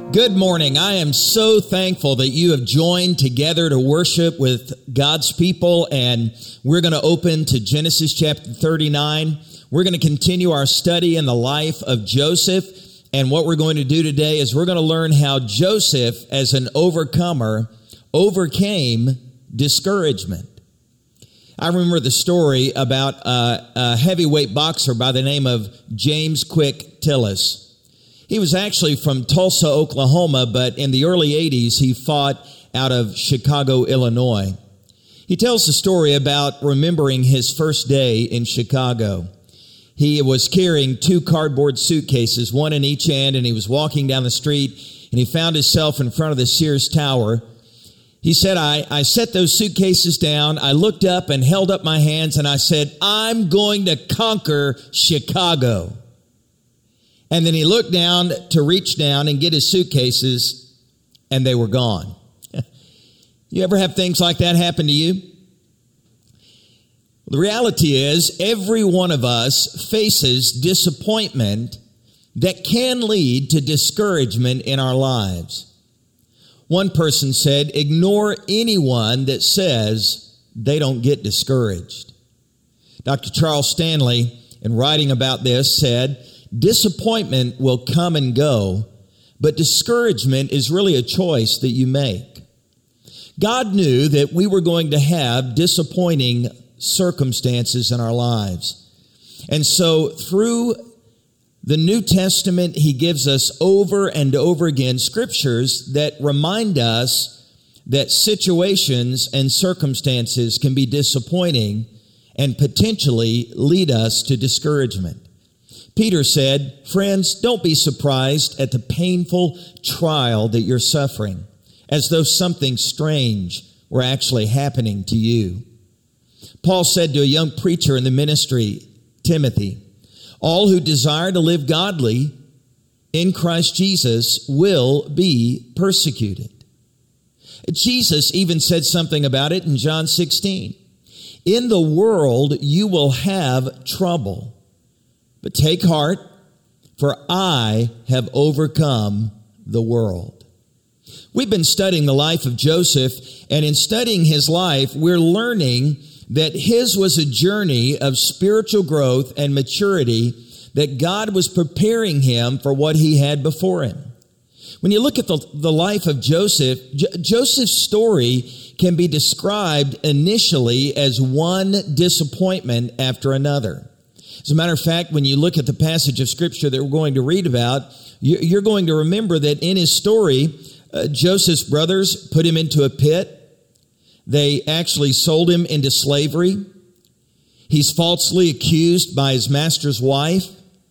Good morning. I am so thankful that you have joined together to worship with God's people, and we're going to open to Genesis chapter 39. We're going to continue our study in the life of Joseph, and what we're going to do today is we're going to learn how Joseph, as an overcomer, overcame discouragement. I remember the story about a heavyweight boxer by the name of James Quick Tillis. He was actually from Tulsa, Oklahoma, but in the early 80s, he fought out of Chicago, Illinois. He tells the story about remembering his first day in Chicago. He was carrying 2 cardboard suitcases, one in each hand, and he was walking down the street, and he found himself in front of the Sears Tower. He said, I set those suitcases down, I looked up and held up my hands, and I said, I'm going to conquer Chicago. And then he looked down to reach down and get his suitcases, and they were gone. You ever have things like that happen to you? The reality is, every one of us faces disappointment that can lead to discouragement in our lives. One person said, ignore anyone that says they don't get discouraged. Dr. Charles Stanley, in writing about this, said, disappointment will come and go, but discouragement is really a choice that you make. God knew that we were going to have disappointing circumstances in our lives. And so through the New Testament, He gives us over and over again scriptures that remind us that situations and circumstances can be disappointing and potentially lead us to discouragement. Peter said, friends, don't be surprised at the painful trial that you're suffering, as though something strange were actually happening to you. Paul said to a young preacher in the ministry, Timothy, all who desire to live godly in Christ Jesus will be persecuted. Jesus even said something about it in John 16. In the world you will have trouble. But take heart, for I have overcome the world. We've been studying the life of Joseph, and in studying his life, we're learning that his was a journey of spiritual growth and maturity, that God was preparing him for what he had before him. When you look at the life of Joseph, Joseph's story can be described initially as one disappointment after another. As a matter of fact, when you look at the passage of Scripture that we're going to read about, you're going to remember that in his story, Joseph's brothers put him into a pit. They actually sold him into slavery. He's falsely accused by his master's wife.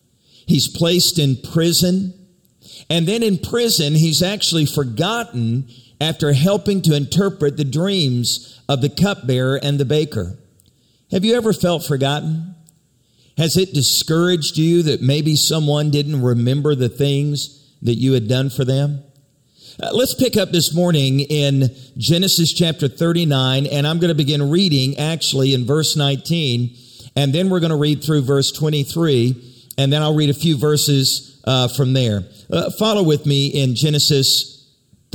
He's placed in prison. And then in prison, he's actually forgotten after helping to interpret the dreams of the cupbearer and the baker. Have you ever felt forgotten? Has it discouraged you that maybe someone didn't remember the things that you had done for them? Let's pick up this morning in Genesis chapter 39, and I'm going to begin reading actually in verse 19, and then we're going to read through verse 23, and then I'll read a few verses from there. Follow with me in Genesis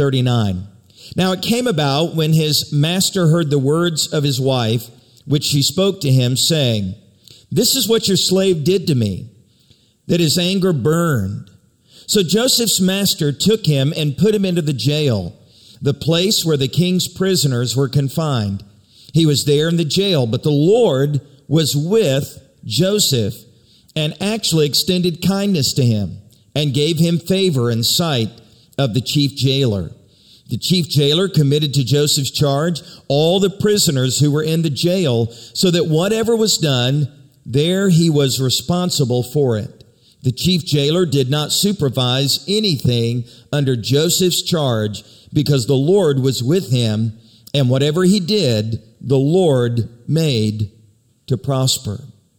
39. Now it came about when his master heard the words of his wife, which she spoke to him, saying, this is what your slave did to me, that his anger burned. So Joseph's master took him and put him into the jail, the place where the king's prisoners were confined. He was there in the jail, but the Lord was with Joseph and actually extended kindness to him and gave him favor in sight of the chief jailer. The chief jailer committed to Joseph's charge all the prisoners who were in the jail, so that whatever was done, there he was responsible for it. The chief jailer did not supervise anything under Joseph's charge because the Lord was with him, and whatever he did, the Lord made to prosper.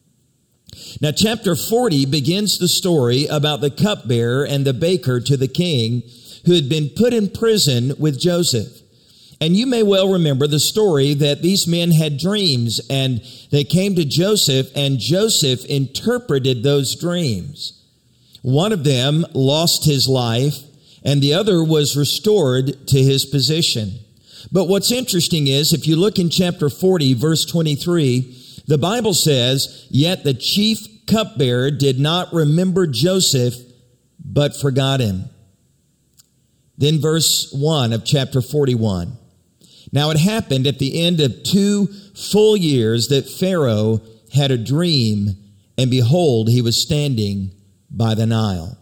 Now, chapter 40 begins the story about the cupbearer and the baker to the king who had been put in prison with Joseph. And you may well remember the story that these men had dreams, and they came to Joseph, and Joseph interpreted those dreams. One of them lost his life, and the other was restored to his position. But what's interesting is, if you look in chapter 40, verse 23, the Bible says, "Yet the chief cupbearer did not remember Joseph, but forgot him." Then verse 1 of chapter 41. "Now it happened at the end of 2 full years that Pharaoh had a dream, and behold, he was standing by the Nile."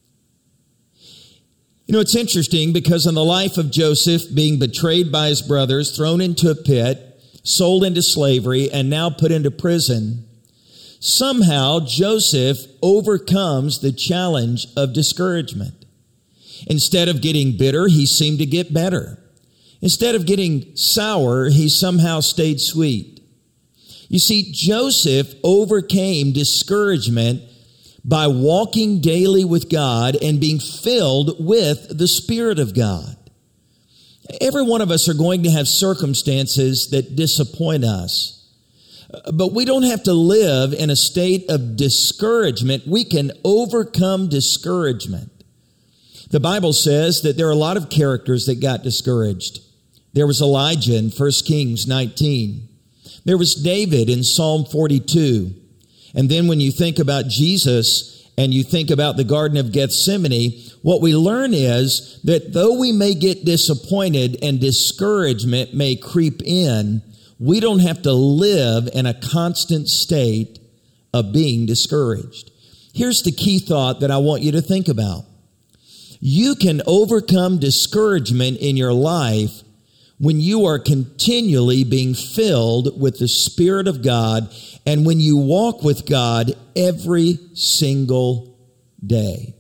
You know, it's interesting because in the life of Joseph, being betrayed by his brothers, thrown into a pit, sold into slavery, and now put into prison, somehow Joseph overcomes the challenge of discouragement. Instead of getting bitter, he seemed to get better. Instead of getting sour, he somehow stayed sweet. You see, Joseph overcame discouragement by walking daily with God and being filled with the Spirit of God. Every one of us are going to have circumstances that disappoint us. But we don't have to live in a state of discouragement. We can overcome discouragement. The Bible says that there are a lot of characters that got discouraged. There was Elijah in 1 Kings 19. There was David in Psalm 42. And then when you think about Jesus and you think about the Garden of Gethsemane, what we learn is that though we may get disappointed and discouragement may creep in, we don't have to live in a constant state of being discouraged. Here's the key thought that I want you to think about. You can overcome discouragement in your life when you are continually being filled with the Spirit of God and when you walk with God every single day.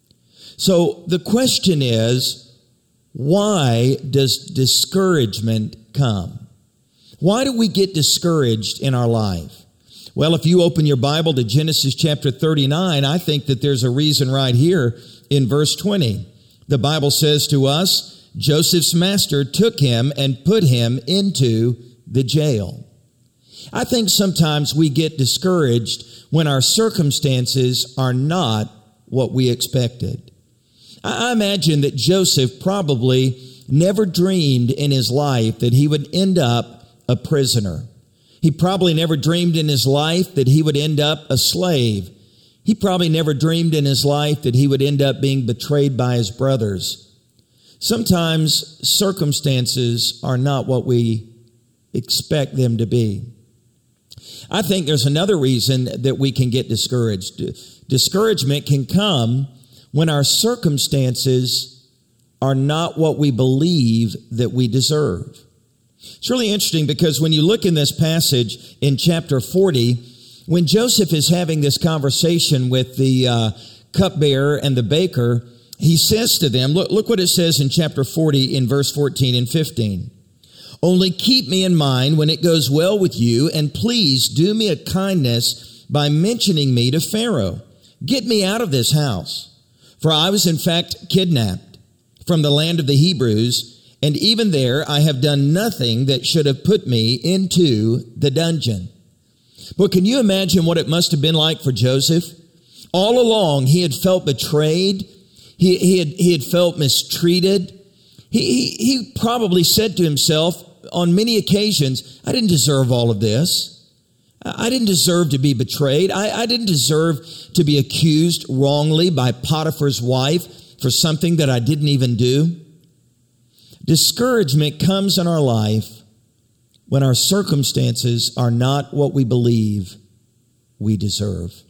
So the question is, why does discouragement come? Why do we get discouraged in our life? Well, if you open your Bible to Genesis chapter 39, I think that there's a reason right here in verse 20. The Bible says to us, Joseph's master took him and put him into the jail. I think sometimes we get discouraged when our circumstances are not what we expected. I imagine that Joseph probably never dreamed in his life that he would end up a prisoner. He probably never dreamed in his life that he would end up a slave. He probably never dreamed in his life that he would end up being betrayed by his brothers. Sometimes circumstances are not what we expect them to be. I think there's another reason that we can get discouraged. Discouragement can come when our circumstances are not what we believe that we deserve. It's really interesting because when you look in this passage in chapter 40, when Joseph is having this conversation with the cupbearer and the baker, he says to them, look what it says in chapter 40 in verse 14 and 15. "Only keep me in mind when it goes well with you, and please do me a kindness by mentioning me to Pharaoh. Get me out of this house. For I was in fact kidnapped from the land of the Hebrews, and even there I have done nothing that should have put me into the dungeon." But can you imagine what it must have been like for Joseph? All along he had felt betrayed. He had felt mistreated. He probably said to himself on many occasions, I didn't deserve all of this. I didn't deserve to be betrayed. I didn't deserve to be accused wrongly by Potiphar's wife for something that I didn't even do. Discouragement comes in our life when our circumstances are not what we believe we deserve.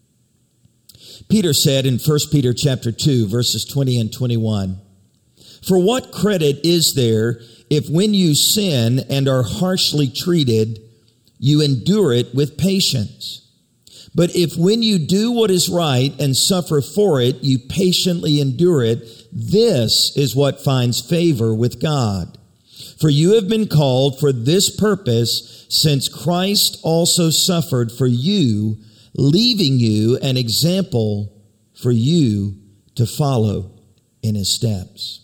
Peter said in 1 Peter chapter 2, verses 20 and 21, "For what credit is there if when you sin and are harshly treated, you endure it with patience? But if when you do what is right and suffer for it, you patiently endure it, this is what finds favor with God. For you have been called for this purpose, since Christ also suffered for you, leaving you an example for you to follow in his steps."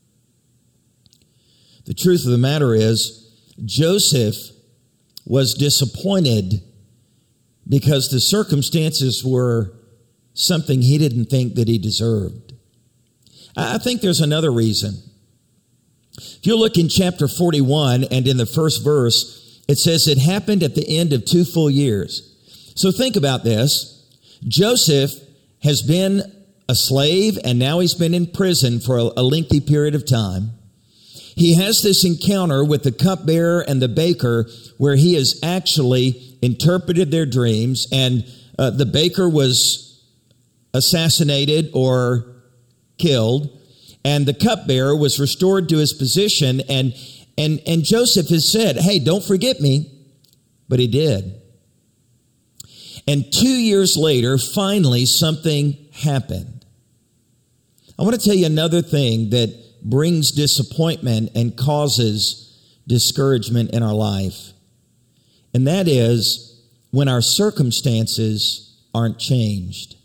The truth of the matter is, Joseph was disappointed because the circumstances were something he didn't think that he deserved. I think there's another reason. If you look in chapter 41 and in the first verse, it says it happened at the end of 2 full years. So think about this. Joseph has been a slave and now he's been in prison for a lengthy period of time. He has this encounter with the cupbearer and the baker where he has actually interpreted their dreams, and the baker was assassinated or killed, and the cupbearer was restored to his position, and Joseph has said, hey, don't forget me, but he did. And 2 years later, finally, something happened. I want to tell you another thing that brings disappointment and causes discouragement in our life. And that is when our circumstances aren't changed.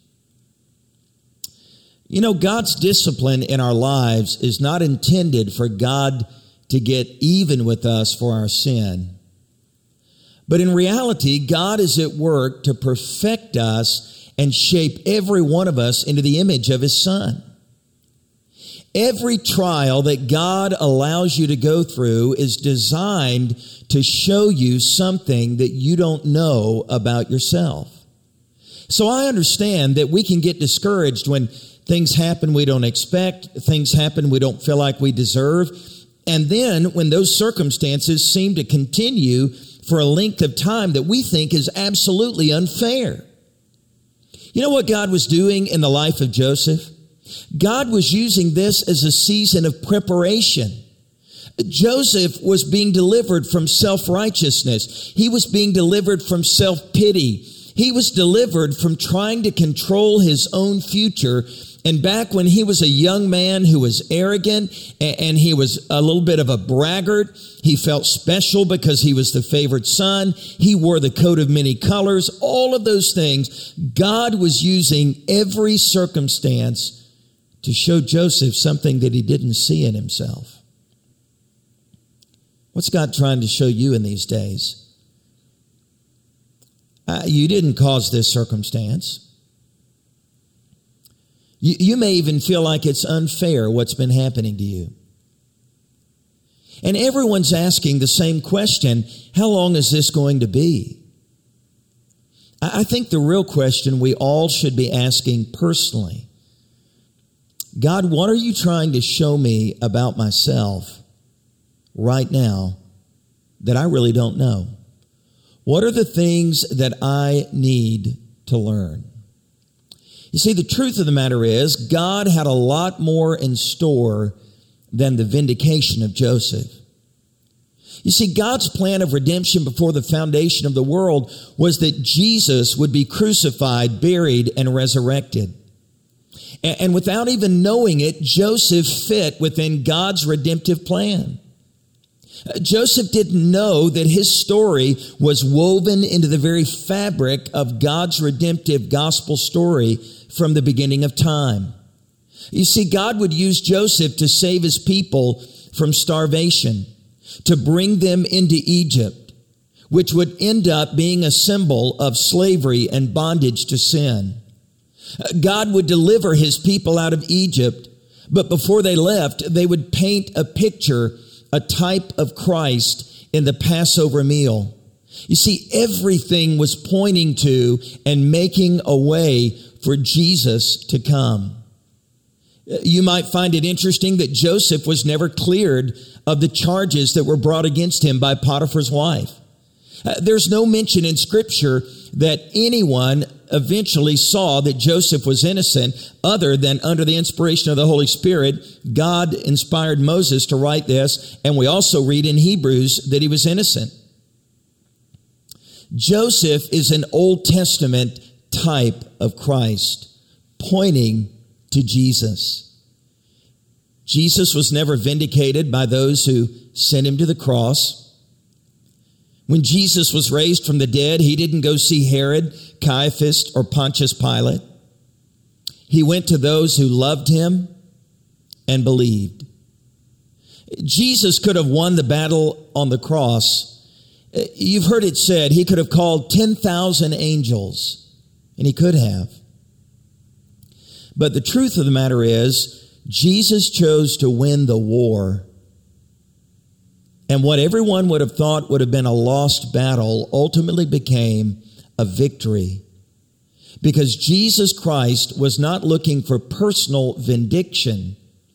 You know, God's discipline in our lives is not intended for God to get even with us for our sin. But in reality, God is at work to perfect us and shape every one of us into the image of His Son. Every trial that God allows you to go through is designed to show you something that you don't know about yourself. So I understand that we can get discouraged when things happen we don't expect, things happen we don't feel like we deserve, and then when those circumstances seem to continue for a length of time that we think is absolutely unfair. You know what God was doing in the life of Joseph? God was using this as a season of preparation. Joseph was being delivered from self-righteousness. He was being delivered from self-pity. He was delivered from trying to control his own future. And back when he was a young man who was arrogant and he was a little bit of a braggart, he felt special because he was the favored son. He wore the coat of many colors. All of those things, God was using every circumstance to show Joseph something that he didn't see in himself. What's God trying to show you in these days? You didn't cause this circumstance. You may even feel like it's unfair what's been happening to you. And everyone's asking the same question, how long is this going to be? I think the real question we all should be asking personally, God, what are you trying to show me about myself right now that I really don't know? What are the things that I need to learn? You see, the truth of the matter is, God had a lot more in store than the vindication of Joseph. You see, God's plan of redemption before the foundation of the world was that Jesus would be crucified, buried, and resurrected. And without even knowing it, Joseph fit within God's redemptive plan. Joseph didn't know that his story was woven into the very fabric of God's redemptive gospel story from the beginning of time. You see, God would use Joseph to save his people from starvation, to bring them into Egypt, which would end up being a symbol of slavery and bondage to sin. God would deliver his people out of Egypt, but before they left, they would paint a picture, a type of Christ in the Passover meal. You see, everything was pointing to and making a way for Jesus to come. You might find it interesting that Joseph was never cleared of the charges that were brought against him by Potiphar's wife. There's no mention in Scripture that anyone eventually saw that Joseph was innocent, other than under the inspiration of the Holy Spirit, God inspired Moses to write this, and we also read in Hebrews that he was innocent. Joseph is an Old Testament type of Christ, pointing to Jesus. Jesus was never vindicated by those who sent him to the cross. When Jesus was raised from the dead, he didn't go see Herod, Caiaphas, or Pontius Pilate. He went to those who loved him and believed. Jesus could have won the battle on the cross. You've heard it said he could have called 10,000 angels, and he could have. But the truth of the matter is, Jesus chose to win the war. And what everyone would have thought would have been a lost battle ultimately became a victory. Because Jesus Christ was not looking for personal vindication.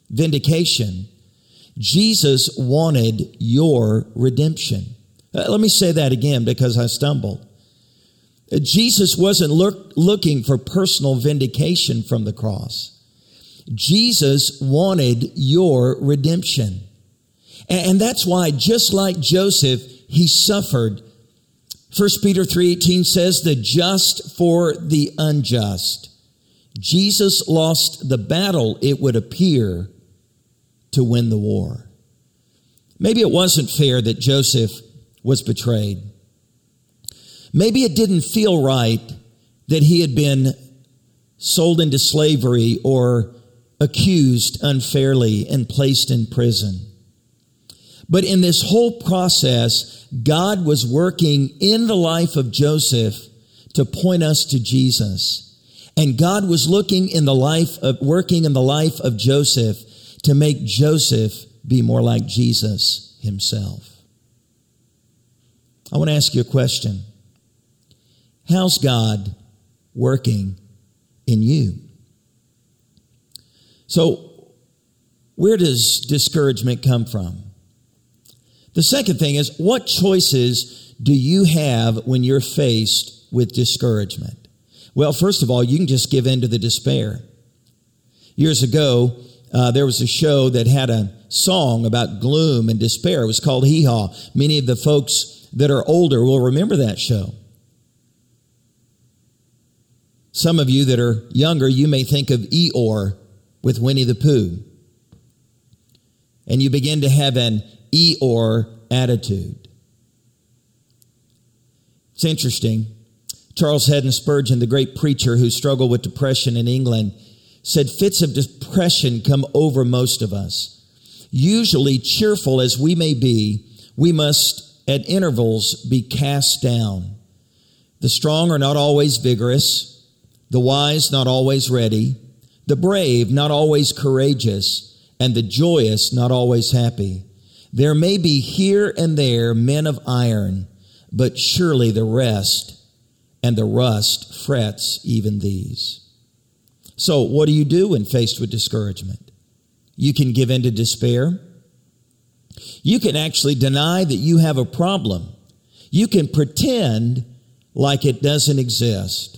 Jesus wanted your redemption. Let me say that again because I stumbled. Jesus wasn't looking for personal vindication from the cross. Jesus wanted your redemption. And that's why, just like Joseph, he suffered. 1 Peter 3:18 says, the just for the unjust. Jesus lost the battle, it would appear, to win the war. Maybe it wasn't fair that Joseph was betrayed. Maybe it didn't feel right that he had been sold into slavery or accused unfairly and placed in prison. But in this whole process, God was working in the life of Joseph to point us to Jesus. And God was working in the life of Joseph to make Joseph be more like Jesus himself. I want to ask you a question. How's God working in you? So, where does discouragement come from? The second thing is, what choices do you have when you're faced with discouragement? Well, first of all, you can just give in to the despair. Years ago, there was a show that had a song about gloom and despair. It was called Hee Haw. Many of the folks that are older will remember that show. Some of you that are younger, you may think of Eeyore with Winnie the Pooh. And you begin to have an Eeyore attitude. It's interesting. Charles Haddon Spurgeon, the great preacher who struggled with depression in England, said fits of depression come over most of us. Usually, cheerful as we may be, we must at intervals be cast down. The strong are not always vigorous, the wise not always ready, the brave not always courageous, and the joyous not always happy. There may be here and there men of iron, but surely the rest and the rust frets even these. So what do you do when faced with discouragement? You can give in to despair. You can actually deny that you have a problem. You can pretend like it doesn't exist.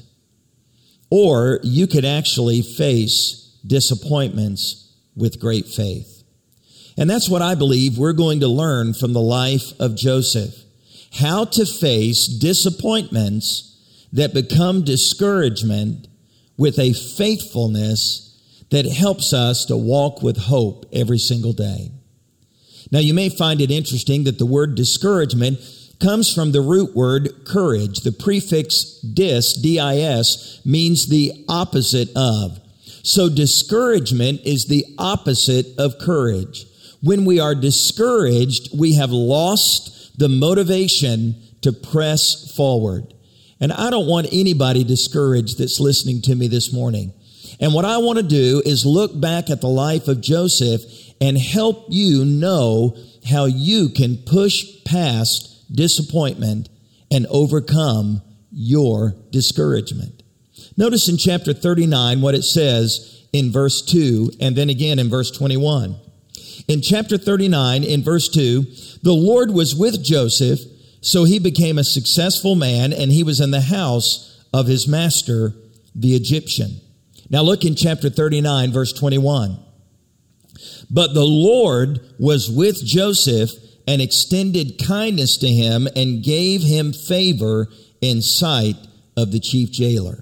Or you could actually face disappointments with great faith. And that's what I believe we're going to learn from the life of Joseph. How to face disappointments that become discouragement with a faithfulness that helps us to walk with hope every single day. Now, you may find it interesting that the word discouragement comes from the root word courage. The prefix dis, means the opposite of. So discouragement is the opposite of courage. When we are discouraged, we have lost the motivation to press forward. And I don't want anybody discouraged that's listening to me this morning. And what I want to do is look back at the life of Joseph and help you know how you can push past disappointment and overcome your discouragement. Notice in chapter 39 what it says in verse 2 and then again in verse 21. In chapter 39, in verse 2, the Lord was with Joseph, so he became a successful man, and he was in the house of his master, the Egyptian. Now look in chapter 39, verse 21. But the Lord was with Joseph and extended kindness to him and gave him favor in sight of the chief jailer.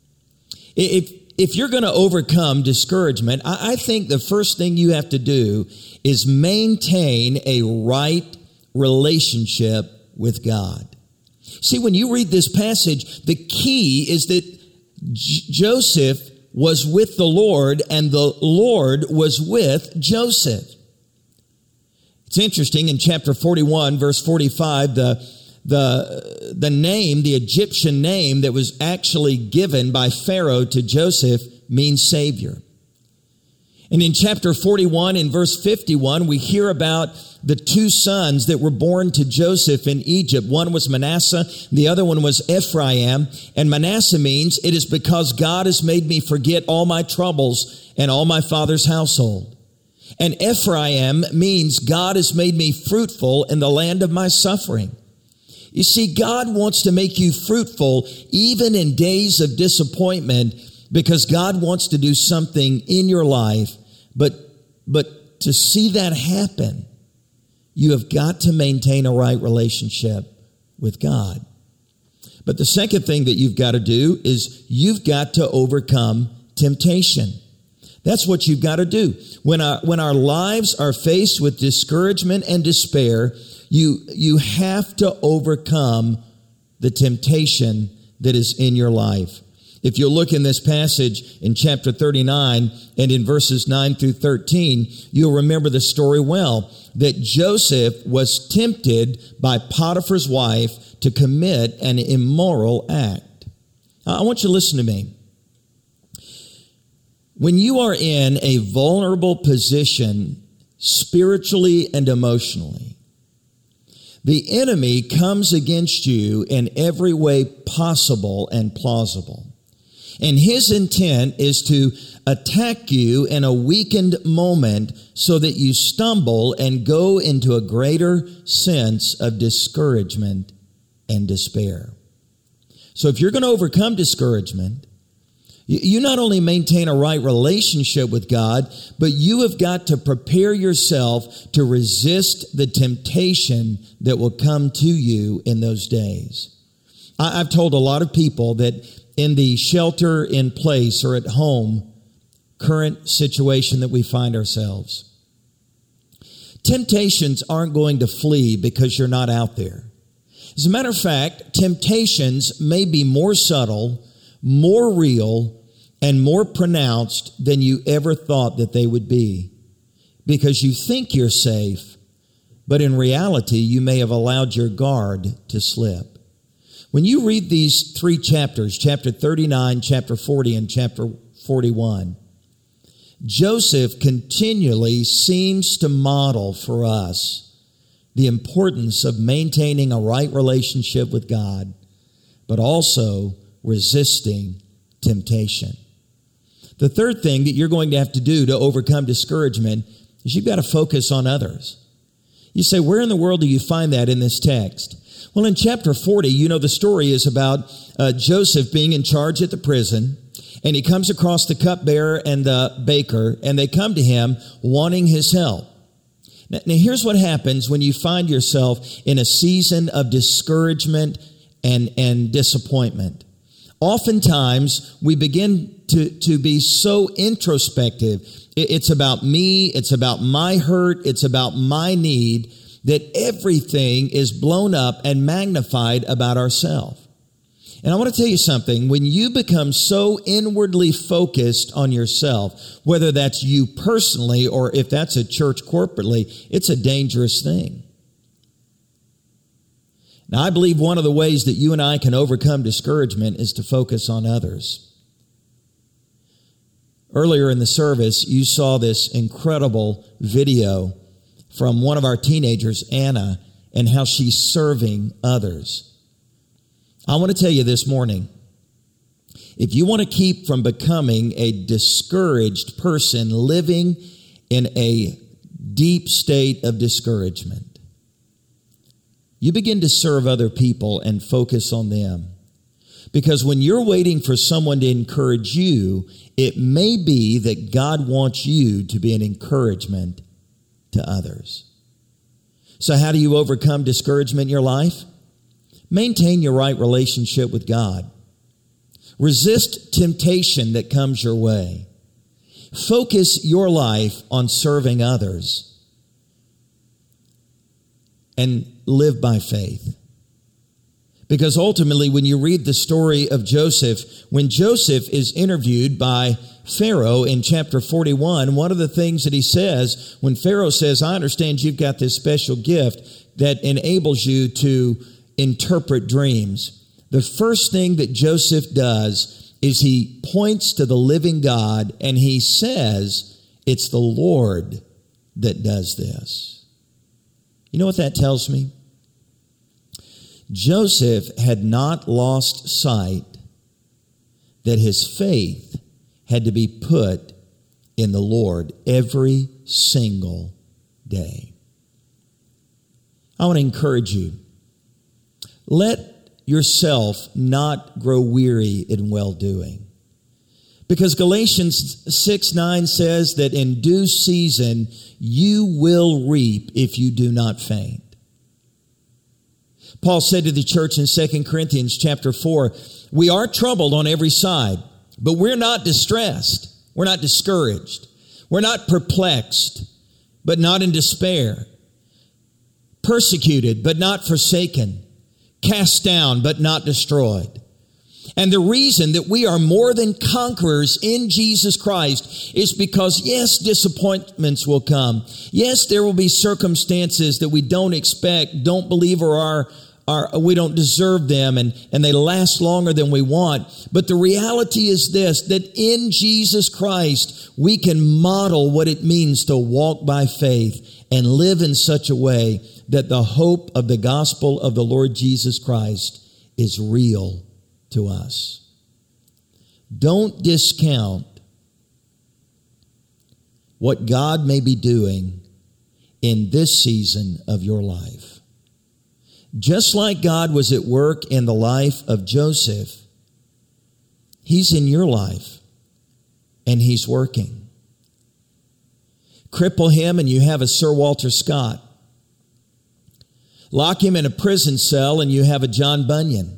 If you're going to overcome discouragement, I think the first thing you have to do is maintain a right relationship with God. See, when you read this passage, the key is that Joseph was with the Lord and the Lord was with Joseph. It's interesting, in chapter 41, verse 45, the name, the Egyptian name that was actually given by Pharaoh to Joseph means Savior. And in chapter 41, in verse 51, we hear about the two sons that were born to Joseph in Egypt. One was Manasseh, the other one was Ephraim. And Manasseh means, it is because God has made me forget all my troubles and all my father's household. And Ephraim means God has made me fruitful in the land of my suffering. You see, God wants to make you fruitful even in days of disappointment, because God wants to do something in your life. But to see that happen, you have got to maintain a right relationship with God. But the second thing that you've got to do is you've got to overcome temptation. That's what you've got to do. When our lives are faced with discouragement and despair, you have to overcome the temptation that is in your life. If you look in this passage in chapter 39 and in verses 9 through 13, you'll remember the story well, that Joseph was tempted by Potiphar's wife to commit an immoral act. I want you to listen to me. When you are in a vulnerable position spiritually and emotionally, the enemy comes against you in every way possible and plausible. And his intent is to attack you in a weakened moment so that you stumble and go into a greater sense of discouragement and despair. So if you're going to overcome discouragement, you not only maintain a right relationship with God, but you have got to prepare yourself to resist the temptation that will come to you in those days. I've told a lot of people that in the shelter in place or at home current situation that we find ourselves, temptations aren't going to flee because you're not out there. As a matter of fact, temptations may be more subtle, more real, and more pronounced than you ever thought that they would be, because you think you're safe, but in reality, you may have allowed your guard to slip. When you read these three chapters, chapter 39, chapter 40, and chapter 41, Joseph continually seems to model for us the importance of maintaining a right relationship with God, but also resisting temptation. The third thing that you're going to have to do to overcome discouragement is you've got to focus on others. You say, where in the world do you find that in this text? Well, in chapter 40, you know, the story is about Joseph being in charge at the prison, and he comes across the cupbearer and the baker, and they come to him wanting his help. Now, here's what happens when you find yourself in a season of discouragement and disappointment. Oftentimes, we begin to be so introspective. It's about me, it's about my hurt, it's about my need, that everything is blown up and magnified about ourselves. And I want to tell you something. When you become so inwardly focused on yourself, whether that's you personally or if that's a church corporately, it's a dangerous thing. Now, I believe one of the ways that you and I can overcome discouragement is to focus on others. Earlier in the service, you saw this incredible video from one of our teenagers, Anna, and how she's serving others. I want to tell you this morning, if you want to keep from becoming a discouraged person living in a deep state of discouragement, you begin to serve other people and focus on them. Because when you're waiting for someone to encourage you, it may be that God wants you to be an encouragement to others. So how do you overcome discouragement in your life? Maintain your right relationship with God. Resist temptation that comes your way. Focus your life on serving others. And live by faith. Because ultimately, when you read the story of Joseph, when Joseph is interviewed by Pharaoh in chapter 41, one of the things that he says, when Pharaoh says, I understand you've got this special gift that enables you to interpret dreams. The first thing that Joseph does is he points to the living God and he says, It's the Lord that does this. You know what that tells me? Joseph had not lost sight that his faith had to be put in the Lord every single day. I want to encourage you. Let yourself not grow weary in well-doing. Because Galatians 6:9 says that in due season you will reap if you do not faint. Paul said to the church in 2 Corinthians chapter 4, we are troubled on every side, but we're not distressed. We're not discouraged. We're not perplexed, but not in despair. Persecuted, but not forsaken. Cast down, but not destroyed. And the reason that we are more than conquerors in Jesus Christ is because, yes, disappointments will come. Yes, there will be circumstances that we don't expect, don't believe, or we don't deserve them, and they last longer than we want. But the reality is this, that in Jesus Christ, we can model what it means to walk by faith and live in such a way that the hope of the gospel of the Lord Jesus Christ is real to us. Don't discount what God may be doing in this season of your life. Just like God was at work in the life of Joseph, He's in your life and He's working. Cripple him and you have a Sir Walter Scott. Lock him in a prison cell and you have a John Bunyan.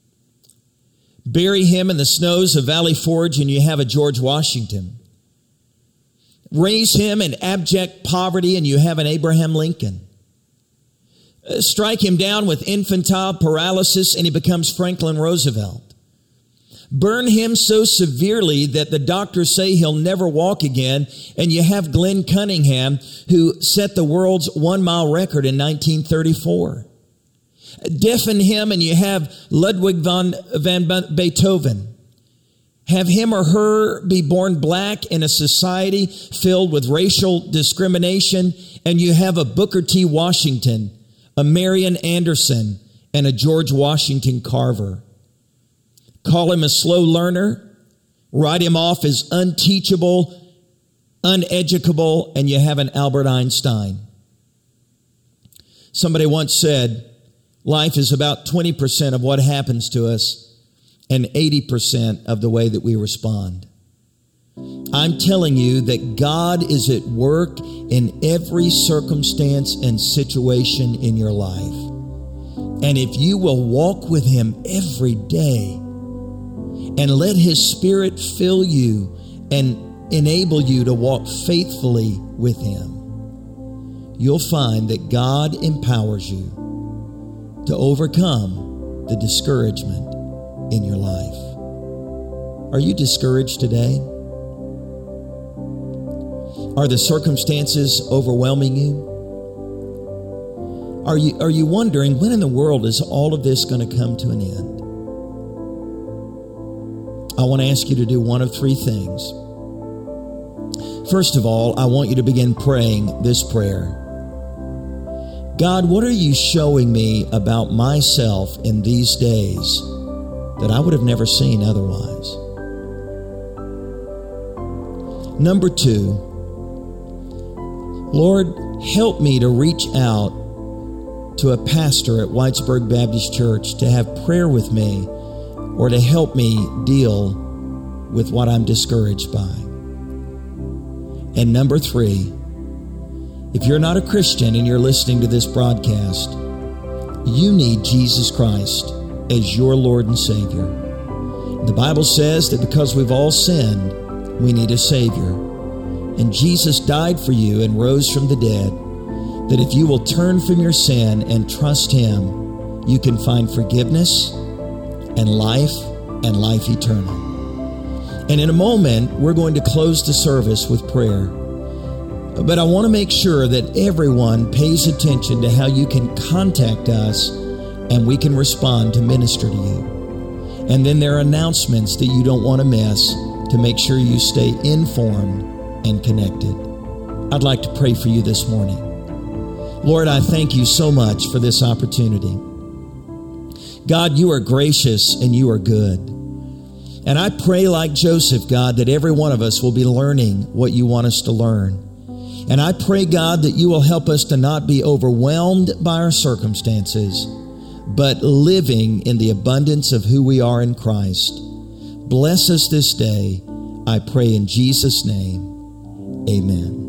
Bury him in the snows of Valley Forge and you have a George Washington. Raise him in abject poverty and you have an Abraham Lincoln. Strike him down with infantile paralysis and he becomes Franklin Roosevelt. Burn him so severely that the doctors say he'll never walk again, and you have Glenn Cunningham, who set the world's 1-mile record in 1934. Deafen him and you have Ludwig van Beethoven. Have him or her be born black in a society filled with racial discrimination, and you have a Booker T. Washington, a Marian Anderson, and a George Washington Carver. Call him a slow learner, write him off as unteachable, uneducable, and you have an Albert Einstein. Somebody once said, life is about 20% of what happens to us and 80% of the way that we respond. I'm telling you that God is at work in every circumstance and situation in your life. And if you will walk with Him every day and let His Spirit fill you and enable you to walk faithfully with Him, you'll find that God empowers you to overcome the discouragement in your life. Are you discouraged today? Are the circumstances overwhelming you? Are you wondering, when in the world is all of this going to come to an end? I want to ask you to do one of three things. First of all, I want you to begin praying this prayer. God, what are you showing me about myself in these days that I would have never seen otherwise? Number two, Lord, help me to reach out to a pastor at Whitesburg Baptist Church to have prayer with me or to help me deal with what I'm discouraged by. And number three, if you're not a Christian and you're listening to this broadcast, you need Jesus Christ as your Lord and Savior. The Bible says that because we've all sinned, we need a Savior. And Jesus died for you and rose from the dead, that if you will turn from your sin and trust Him, you can find forgiveness and life eternal. And in a moment, we're going to close the service with prayer. But I want to make sure that everyone pays attention to how you can contact us and we can respond to minister to you. And then there are announcements that you don't want to miss to make sure you stay informed and connected. I'd like to pray for you this morning. Lord, I thank you so much for this opportunity. God, you are gracious and you are good. And I pray like Joseph, God, that every one of us will be learning what you want us to learn. And I pray, God, that you will help us to not be overwhelmed by our circumstances, but living in the abundance of who we are in Christ. Bless us this day. I pray in Jesus' name. Amen.